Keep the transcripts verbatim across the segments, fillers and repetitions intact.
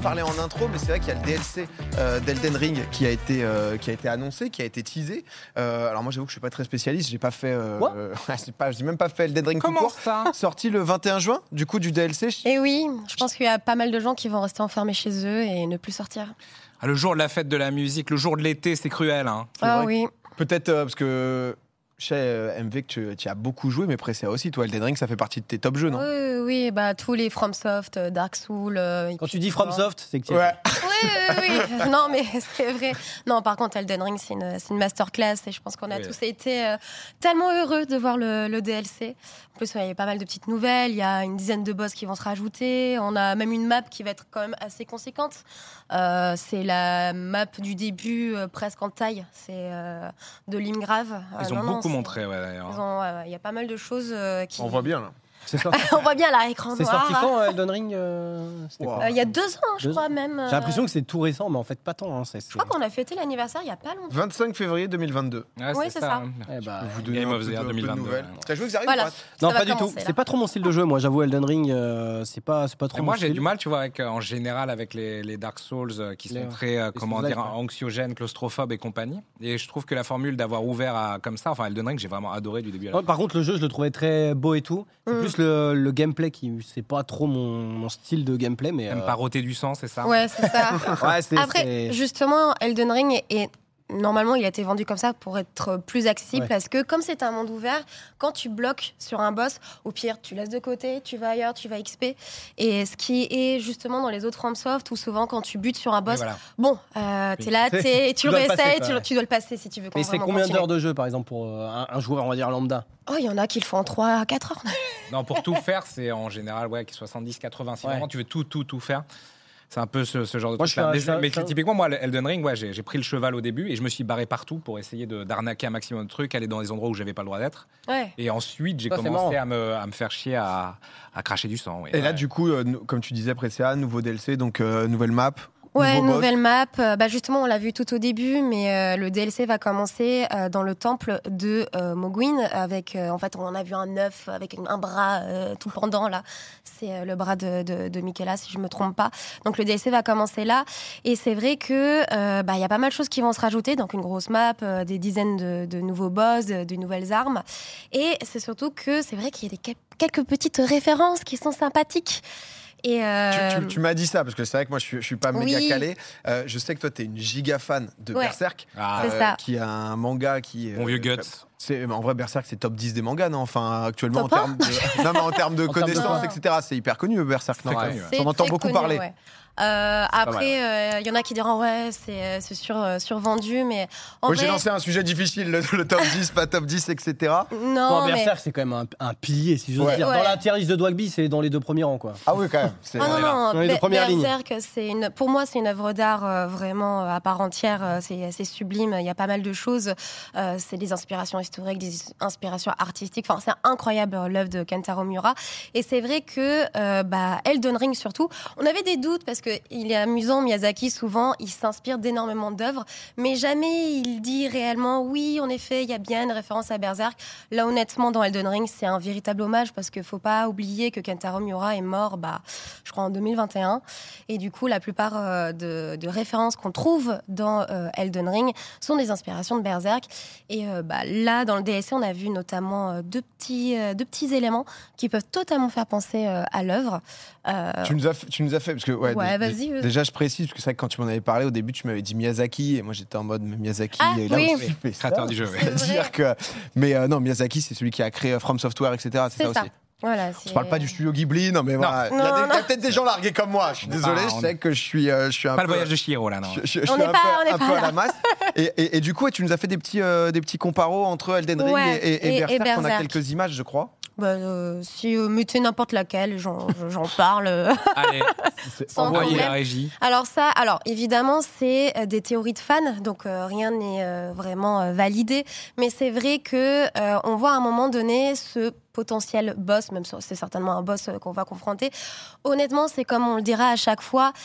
parlait en intro, mais c'est vrai qu'il y a le D L C euh, d'Elden Ring qui a été euh, qui a été annoncé, qui a été teasé. Euh, alors moi, j'avoue que je suis pas très spécialiste, j'ai pas fait. Euh, euh, j'ai pas, j'ai même pas fait Elden Ring tout Comment court. ça ? Sorti le vingt et un juin, du coup du D L C. Et oui, je pense qu'il y a pas mal de gens qui vont rester enfermés chez eux et ne plus sortir. Ah, le jour de la fête de la musique, le jour de l'été, c'est cruel. Hein. C'est Ah vrai oui. que- Peut-être euh, parce que chez euh, M V que tu, tu as beaucoup joué, mais Presséa aussi. Toi, Elden Ring, ça fait partie de tes top jeux, non ? Oui, oui, bah tous les FromSoft, euh, Dark Souls. euh, Quand tu dis FromSoft, c'est que tu Ouais. Oui, oui, oui. Non, mais c'est vrai. Non, par contre, Elden Ring, c'est une, c'est une masterclass et je pense qu'on a Oui. tous été euh, tellement heureux de voir le, le D L C. En plus, il y a pas mal de petites nouvelles. Il y a une dizaine de boss qui vont se rajouter. On a même une map qui va être quand même assez conséquente. Euh, c'est la map du début, euh, presque en taille. C'est euh, de Limgrave. Ils Euh, ont non, non, beaucoup c'est- montré, ouais, d'ailleurs. ils ont- ouais, ouais, Il y a pas mal de choses euh, qui. On voit bien là. C'est sorti, On voit bien là, écran c'est noir. sorti quand, euh, Elden Ring euh, c'était Wow. quoi Euh, Il y a deux ans, je Deux crois même. J'ai l'impression que c'est tout récent, mais en fait, pas tant. Hein, c'est, Je crois qu'on a fêté l'anniversaire il y a pas longtemps. vingt-cinq février deux mille vingt-deux. Ouais, Oui, c'est ça. hein. Eh bah, Je vais vous donner Game un of peu the Year de- un peu de deux mille vingt-deux, nouvelles. ouais. T'as joué Xari Voilà. ou pas non, Ça va pas du tout. commencer, C'est là. pas trop mon style de jeu. Moi, j'avoue, Elden Ring, euh, c'est pas, c'est pas trop Et mon moi, j'ai style. du mal, tu vois, avec, euh, en général, avec les, les Dark Souls euh, qui Les- sont très, euh, les comment Souls-like, dire, ouais. anxiogènes, claustrophobes et compagnie. Et je trouve que la formule d'avoir ouvert à, comme ça, enfin, Elden Ring, j'ai vraiment adoré du début à la Ouais, par contre, le jeu, je le trouvais très beau et tout. C'est Mm. plus le, le gameplay qui, c'est pas trop mon, mon style de gameplay, mais. Même euh, pas roter du sang, c'est ça Ouais, c'est ça. ouais, c'est, Après, c'est- justement, Elden Ring est. Normalement, il a été vendu comme ça pour être plus accessible Ouais. parce que comme c'est un monde ouvert, quand tu bloques sur un boss, au pire, tu laisses de côté, tu vas ailleurs, tu vas X P. Et ce qui est justement dans les autres FromSoft, où souvent quand tu butes sur un Et boss, voilà. bon, euh, t'es Oui. là, t'es, tu Tu dois le passer, réessayes, quoi, tu, ouais. tu dois le passer si tu veux. Mais c'est vraiment combien continuer. d'heures de jeu, par exemple, pour euh, un, un joueur, on va dire, lambda? Oh, il y en a qui le font en trois à quatre heures. Non, pour tout faire, c'est en général ouais, soixante-dix quatre-vingts. Si Ouais. vraiment tu veux tout, tout, tout faire, c'est un peu ce, ce genre de Moi, truc. je suis un- Mais, je suis un- mais je suis un- typiquement, moi, Elden Ring, ouais, j'ai, j'ai pris le cheval au début et je me suis barré partout pour essayer de, d'arnaquer un maximum de trucs, aller dans des endroits où j'avais pas le droit d'être. Ouais. Et ensuite, j'ai Ça, c'est commencé marrant. à me, à me faire chier à, à cracher du sang. oui. Et là, Ouais. du coup, euh, nou- comme tu disais, Presséa, nouveau D L C, donc euh, nouvelle map. Ouais, nouveau boss. nouvelle map. Euh, bah justement, on l'a vu tout au début, mais euh, le D L C va commencer euh, dans le temple de euh, Mogwin. Avec, euh, en fait, on a vu un œuf avec un bras euh, tout pendant là. C'est euh, le bras de, de, de Michaela, si je me trompe pas. Donc le D L C va commencer là. Et c'est vrai que euh, bah il y a pas mal de choses qui vont se rajouter. Donc une grosse map, euh, des dizaines de, de nouveaux boss, de, de nouvelles armes. Et c'est surtout que c'est vrai qu'il y a des, quelques petites références qui sont sympathiques. Et euh, Tu, tu- tu m'as dit ça parce que c'est vrai que moi je suis, je suis pas méga Oui. calé. Euh, je sais que toi t'es une giga fan de Ouais. Berserk, Ah, C'est ça. qui a un manga qui. Bon vieux Guts. C'est en vrai Berserk c'est top dix des mangas non enfin actuellement en Top un termes de non mais en termes de En termes de- connaissances Non. et cetera c'est hyper connu Berserk non Très ouais. connu, ouais. C'est J'en entends très beaucoup connu, parler. ouais. Euh, après, il y en a qui diront ouais, c'est, euh, c'est sur, euh, survendu, mais en Moi vrai, j'ai lancé un sujet difficile le, le top dix pas top dix et cetera. non, Bon, mais Berserk, c'est quand même un, un pilier, si j'ose Ouais. dire. Ouais. Dans la tier list de Dwagby, c'est dans les deux premiers rangs, quoi. Ah oui quand même. C'est- ah non on est là. non, Dans les deux Be- premières lignes. Berserk, c'est une, pour moi, c'est une œuvre d'art euh, vraiment euh, à part entière. euh, C'est, c'est sublime. Il y a pas mal de choses. Euh, c'est des inspirations historiques, des is- inspirations artistiques. Enfin, c'est incroyable euh, l'œuvre de Kentaro Miura. Et c'est vrai que euh, bah, Elden Ring surtout, on avait des doutes parce que il est amusant. Miyazaki souvent, il s'inspire d'énormément d'œuvres, mais jamais il dit réellement oui, en effet, il y a bien une référence à Berserk. Là, honnêtement, dans Elden Ring, c'est un véritable hommage parce qu'il faut pas oublier que Kentaro Miura est mort, bah, je crois en deux mille vingt et un, et du coup, la plupart euh, de, de références qu'on trouve dans euh, Elden Ring sont des inspirations de Berserk. Et euh, bah, là, dans le D L C, on a vu notamment euh, deux petits, euh, deux petits éléments qui peuvent totalement faire penser euh, à l'œuvre. Euh, Tu nous as fait, tu nous as fait parce que ouais, Ouais, dé- vas-y, vas-y. déjà je précise parce que c'est vrai que quand tu m'en avais parlé au début tu m'avais dit Miyazaki et moi j'étais en mode mais Miyazaki Ah, et là oui. aussi, mais ça, Créateur du jeu, ouais. C'est c'est-à-dire vrai. que mais euh, non Miyazaki c'est celui qui a créé From Software et cetera c'est, c'est ça, ça. aussi. Voilà, Je parle pas du studio Ghibli non mais voilà il y a, Non, des- il y a non. peut-être des gens largués comme moi je suis désolé Ah, je on- sais que je suis euh, je suis un Pas peu le voyage de Chihiro, là, non. je, je- je On suis n'est un pas- peu, on n'est un pas peu à là. la masse et, et, et du coup ouais, tu nous as fait des petits euh, des petits comparos entre Elden Ring Ouais, et, et, et- et Berserk on a Berserk. quelques images je crois. Bah, euh, si euh, mettez n'importe laquelle, j'en, j'en parle. euh. Allez, Sans envoyez problème. la régie. Alors ça, alors évidemment, c'est euh, des théories de fans, donc euh, rien n'est euh, vraiment euh, validé. Mais c'est vrai que euh, on voit à un moment donné ce potentiel boss, même si c'est certainement un boss euh, qu'on va confronter. Honnêtement, c'est comme on le dira à chaque fois.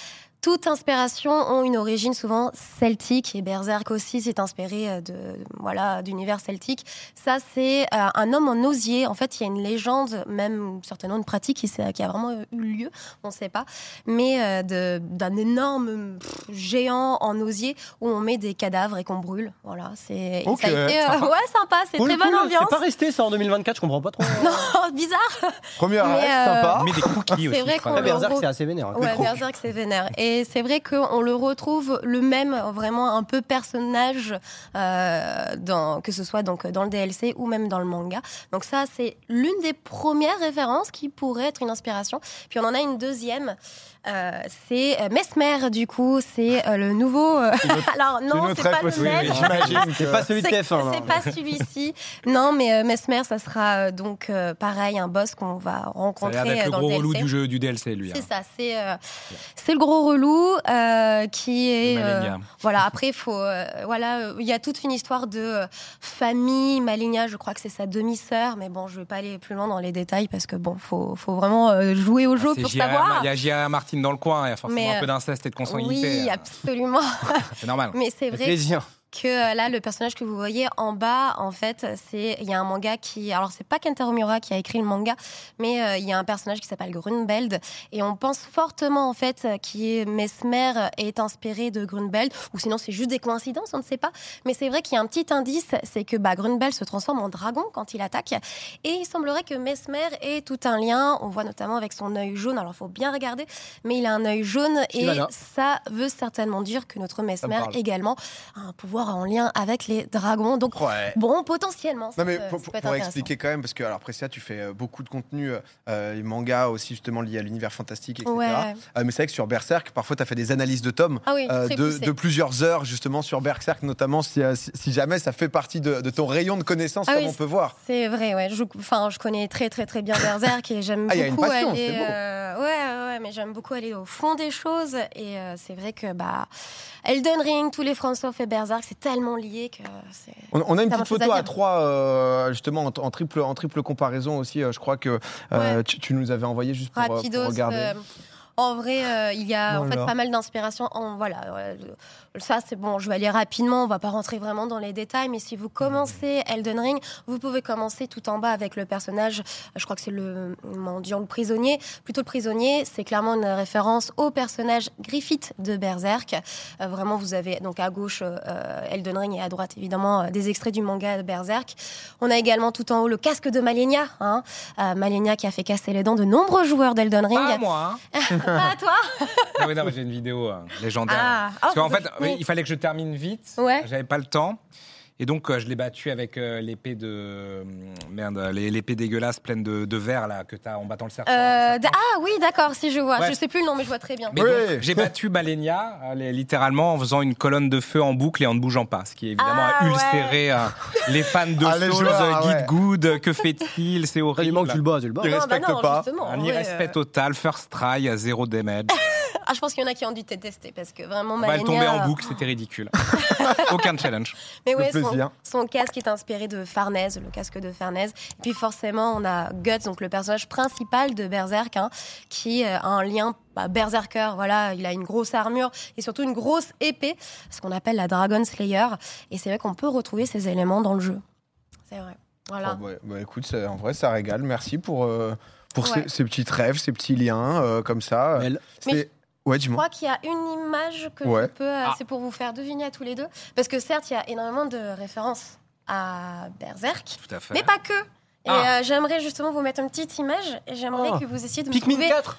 Toute inspiration ont une origine souvent celtique et Berserk aussi s'est inspiré de voilà d'univers celtique. Ça c'est euh, un homme en osier. En fait, il y a une légende, même certainement une pratique qui, qui a vraiment eu lieu, on ne sait pas, mais euh, de, d'un énorme pff, géant en osier où on met des cadavres et qu'on brûle. Voilà, c'est Ok, ça a été euh, sympa. ouais sympa, c'est Cool, très bonne cool, ambiance. C'est pas resté ça en deux mille vingt-quatre, je comprends pas trop. Non, bizarre. Première Mais, rêve, euh, sympa. Mais des cookies aussi. C'est vrai je crois. qu'on Ah, le Berserk, re- c'est assez vénère. hein. Ouais, trop. Berserk, c'est vénère. Et c'est vrai qu'on le retrouve le même, vraiment un peu personnage, euh, dans, que ce soit donc dans le D L C ou même dans le manga. Donc ça, c'est l'une des premières références qui pourrait être une inspiration. Puis on en a une deuxième. Euh, c'est euh, Mesmer, du coup, c'est euh, le nouveau. euh, Alors non, Une c'est pas autre le époque, même. oui, oui, j'imagine. C'est pas celui de C'est T F un. non. c'est pas celui-ci. Non, mais euh, Mesmer, ça sera euh, donc euh, pareil, un boss qu'on va Ça a l'air rencontrer d'être euh, le dans gros le relou D L C. du jeu du D L C, lui. C'est hein. ça, c'est euh, c'est le gros relou euh, qui est De euh, Malenia. voilà. Après, il faut euh, voilà, euh, il y a toute une histoire de euh, famille. Malenia, je crois que c'est sa demi-sœur, mais bon, je vais pas aller plus loin dans les détails parce que bon, faut faut vraiment euh, jouer au jeu C'est pour J A- savoir. Il y a J A Martin dans le coin, il y a forcément Mais, un peu d'inceste et de consanguinité. Oui, euh, absolument. C'est normal. Mais c'est Avec vrai plaisir. que euh, là, le personnage que vous voyez en bas, en fait, c'est il y a un manga qui, alors c'est pas Kentaro Miura qui a écrit le manga, mais euh, il y a un personnage qui s'appelle Grunbeld, et on pense fortement en fait qui est Mesmer est inspiré de Grunbeld, ou sinon c'est juste des coïncidences, on ne sait pas. Mais c'est vrai qu'il y a un petit indice, c'est que bah, Grunbeld se transforme en dragon quand il attaque, et il semblerait que Mesmer ait tout un lien. On voit notamment avec son œil jaune. Alors faut bien regarder, mais il a un œil jaune, et Sylvana. ça veut certainement dire que notre Mesmer parle. également a un pouvoir en lien avec les dragons. Donc, Ouais. bon, potentiellement, ça Non mais peut, pour, ça pour- peut être pour intéressant. expliquer quand même, parce que alors Précia, tu fais euh, beaucoup de contenu, euh, les mangas aussi justement liés à l'univers fantastique, et cetera. Ouais. Euh, mais c'est vrai que sur Berserk, parfois tu as fait des analyses de tomes Ah oui, euh, très de, poussé. de plusieurs heures justement sur Berserk, notamment si, euh, si, si jamais ça fait partie de, de ton rayon de connaissances, Ah comme oui, on peut voir. C'est vrai, ouais. Je, enfin, je connais très très très bien Berserk et j'aime Ah, il y a une beaucoup passion, aller. c'est beau. euh, ouais, ouais, ouais, mais j'aime beaucoup aller au fond des choses. Et euh, c'est vrai que bah, Elden Ring, tous les FromSoft et Berserk, c'est tellement lié que c'est. On, on a une Tellement petite de choses photo à à dire. trois, euh, justement en, en triple, en triple comparaison aussi. euh, je crois que euh, Ouais. tu, tu nous avais envoyé juste pour, euh, pour Rapidos. regarder. euh, en vrai, euh, il y a en fait Voilà. pas mal d'inspiration. En voilà, ouais, le- ça c'est bon. Je vais aller rapidement. On va pas rentrer vraiment dans les détails, mais si vous commencez Elden Ring, vous pouvez commencer tout en bas avec le personnage. Je crois que c'est le mendiant, le prisonnier. Plutôt le prisonnier, c'est clairement une référence au personnage Griffith de Berserk. Euh, vraiment, vous avez donc à gauche euh, Elden Ring et à droite évidemment euh, des extraits du manga de Berserk. On a également tout en haut le casque de Malenia. Hein, euh, Malenia qui a fait casser les dents de nombreux joueurs d'Elden Ring. Pas moi. Hein. Pas à toi. Non, mais non, mais j'ai une vidéo euh, légendaire. Ah. Parce Oh, qu'en bah, fait, oui. il fallait que je termine vite. Ouais. J'avais pas le temps. Et donc, euh, je l'ai battu avec euh, l'épée de. euh, Merde, les- l'épée dégueulasse pleine de, de verre, là, que t'as en battant le serpent. Euh, d- ah oui, d'accord, si je vois. Ouais. Je sais plus le nom, mais je vois très bien. Mais Oui. donc, j'ai battu Malenia, euh, les- littéralement, en faisant une colonne de feu en boucle et en ne bougeant pas. Ce qui, évidemment, Ah, a ulcéré euh, les fans de Ah, les Souls, joueurs, euh, ah, Guide ouais. Good, euh, que fait-il, c'est Il horrible. manque, tu le bats, tu le bats. Il Non, bah respecte non, pas. justement, Un ouais, irrespect euh, total, first try, zéro damage. Ah, je pense qu'il y en a qui ont dû te tester parce que vraiment On va Malenia. le tomber en boucle, c'était ridicule. Aucun challenge. Mais Le ouais, son, plaisir. son casque est inspiré de Farnèse, le casque de Farnèse. Et puis forcément, on a Guts, donc le personnage principal de Berserk, hein, qui euh, a un lien. Bah, Berserker, voilà, il a une grosse armure et surtout une grosse épée, ce qu'on appelle la Dragon Slayer. Et c'est vrai qu'on peut retrouver ces éléments dans le jeu. C'est vrai. Voilà. Oh, ouais, bah, écoute, ça- en vrai, ça régale. Merci pour, euh, pour Ouais. ces, ces petits rêves, ces petits liens euh, comme ça. Belle. C'est- Mais- Ouais, Je dis-moi. crois qu'il y a une image que Ouais. je peux. euh, Ah. C'est pour vous faire deviner à tous les deux. Parce que certes, il y a énormément de références à Berserk, Tout à fait. mais pas que. Et Ah. euh, j'aimerais justement vous mettre une petite image et j'aimerais Oh. que vous essayiez de me Pikmin trouver quatre.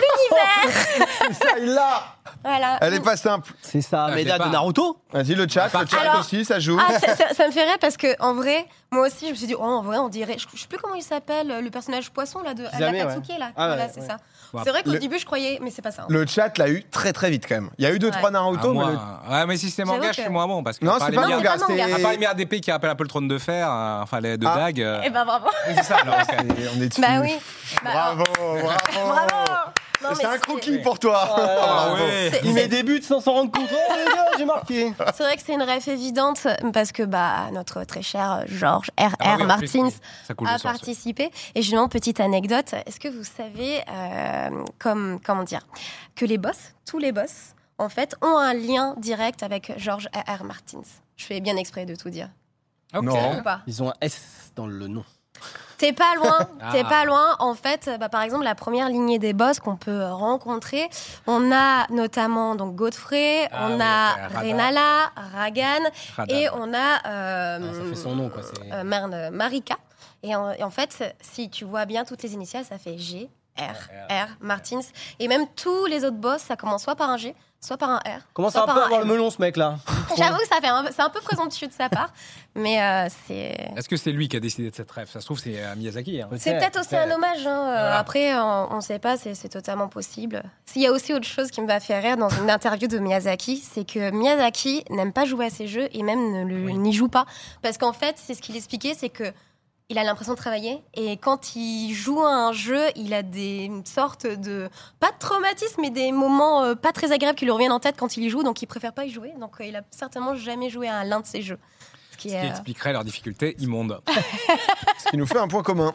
Ça, il l'a. Voilà. Elle est pas simple. C'est ça, Ah, Méda je l'ai de pas. Naruto. Vas-y, le chat, le chat Alors- aussi, ça joue. Ah, ça, ça- ça me fait rire parce que en vrai, moi aussi, je me suis dit, oh, en vrai, on dirait, je, je sais plus comment il s'appelle, le personnage poisson là de Kizame, Akatsuki là. Ah, voilà, ouais, c'est ouais. ça. Bon, C'est vrai qu'au le- début, je croyais, mais c'est pas ça. hein. Le chat l'a eu très très vite quand même. Il y a eu deux Ouais. trois Ah, Naruto, mais moi, le- ouais, mais si c'est manga, J'avoue je suis que- moins bon. Parce que non, à part c'est les pas Non, lumières- c'est manga, pas manga. c'est. À part les lumières d'épée qui rappellent un peu le trône de fer, euh, enfin les de Ah. dague. euh, Eh ben bravo. oui, c'est ça. alors, ok. Et on est dessus. Bah oui. Bah, Bravo, bravo. Bravo. Non, C'est mais un croquis pour toi. Ah Bravo. ouais. C'est- Il met des buts sans s'en rendre compte. Oh les gars, j'ai marqué. C'est vrai que c'est une ref évidente parce que bah notre très cher Georges R R. Ah oui, en plus, Martins oui, ça coule de a source. participé. Et justement, petite anecdote, est-ce que vous savez, euh, comme, comment dire, que les boss, tous les boss, en fait, ont un lien direct avec George R R. Martin. Je fais bien exprès de tout dire. Ok. Non. Ou pas? Ils ont un S dans le nom. T'es pas loin, t'es Ah. pas loin. En fait, bah, par exemple, la première lignée des boss qu'on peut rencontrer, on a notamment donc Godfrey, Ah on oui, a ok, Radha. Renala, Ragan, Radha. et on a euh, Ah, ça fait son nom, quoi. C'est... euh, merde, Marika. Et en, et en fait, si tu vois bien toutes les initiales, ça fait G, R, R, Martins. Et même tous les autres boss, ça commence soit par un G, soit par un R. Commence soit à un par peu avoir M. le melon, ce mec-là. J'avoue que ça fait un, c'est un peu présomptueux de sa part, mais euh, c'est. Est-ce que c'est lui qui a décidé de cette rêve? Ça se trouve, c'est euh, Miyazaki. Hein. C'est peut-être aussi un hommage. Hein. Euh, Voilà. Après, on ne sait pas, c'est, c'est totalement possible. S'il y a aussi autre chose qui me va faire rire dans une interview de Miyazaki, c'est que Miyazaki n'aime pas jouer à ses jeux et même ne le- Oui. n'y joue pas. Parce qu'en fait, c'est ce qu'il expliquait, c'est que il a l'impression de travailler et quand il joue à un jeu, il a des sortes de, pas de traumatisme, mais des moments euh, pas très agréables qui lui reviennent en tête quand il y joue, donc il préfère pas y jouer. Donc euh, il a certainement jamais joué à l'un de ses jeux. Ce qui Ce est, qui euh, expliquerait leur difficulté immonde. Ce qui nous fait un point commun.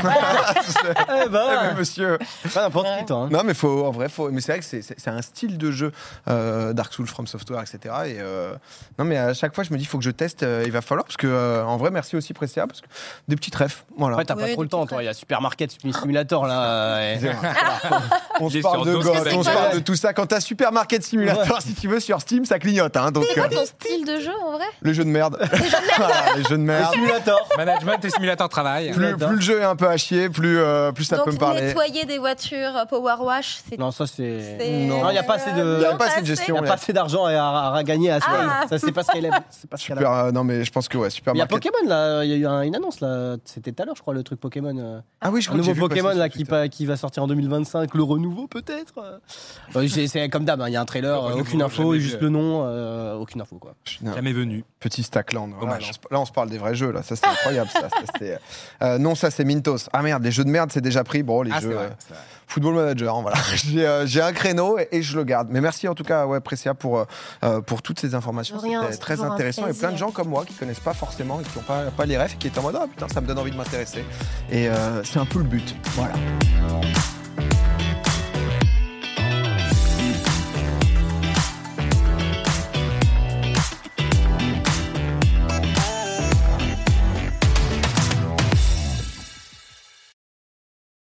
Eh ben, Monsieur. pas n'importe qui, toi. Hein. Non, mais faut, en vrai, faut, mais c'est vrai que c'est, c'est, c'est un style de jeu, euh, Dark Souls, From Software, et cetera. Et euh, non, mais à chaque fois, je me dis, il faut que je teste, euh, il va falloir, parce que, euh, en vrai, merci aussi Pressia, parce que des petits trèfles, voilà. Après, t'as Ouais, pas trop des le temps, petits toi. Il y a Supermarket Simulator, là. et- On Il se est parle sur de dos, God, c'est on se quoi, parle là de tout ça. Quand t'as Supermarket Simulator, si tu veux, sur Steam, ça clignote, hein, donc C'est quoi euh, ton style de jeu en vrai? les jeux de merde. Voilà, les jeux de merde. Simulator. Management et simulateur de travail. Plus, plus le jeu est un peu à chier, plus, euh, plus ça Donc peut me parler. nettoyer des voitures, euh, power wash, c'est. Non, ça, c'est. c'est- Non. Non, il y a pas assez de- Il y a non, pas assez de assez. Il gestion. n'y a mais- pas assez d'argent à, à, à gagner à Scale. Ah. Ça, c'est pas ce qu'elle aime. C'est pas ce qu'elle Super, aime. euh, non, mais je pense que ouais, Il y a Supermarket. Pokémon, là. Il y a eu un- une annonce, là. C'était tout à l'heure, je crois, le truc Pokémon. euh. Ah oui, je Un crois que j'ai nouveau vu passer Pokémon, sur là, qui, Twitter. pa- qui va sortir en deux mille vingt-cinq. Le renouveau, peut-être. Euh, c'est, c'est comme d'hab, hein, il y a un trailer, Le euh, renouveau, aucune info, jamais juste vu. le nom, euh, aucune info, quoi. Putain. Jamais venu. Petit Stackland. Voilà, Dommage. là, on se, là, on se parle des vrais jeux. Là. Ça, c'est incroyable. ça, ça, c'est- euh, non, ça, c'est Mintos. Ah merde, les jeux de merde, c'est déjà pris. Bon, les Ah, c'est jeux. vrai. euh, c'est vrai. Football Manager, hein, voilà. j'ai, euh, j'ai un créneau et, et je le garde. Mais merci en tout cas, ouais, Pressia, pour, euh, euh, pour toutes ces informations. De rien, C'était c'est très toujours un intéressant. Et plein de plaisir. gens comme moi qui connaissent pas forcément et qui n'ont pas, pas les refs et qui étaient en mode, ah putain, ça me donne envie de m'intéresser. Et euh, c'est un peu le but. Voilà.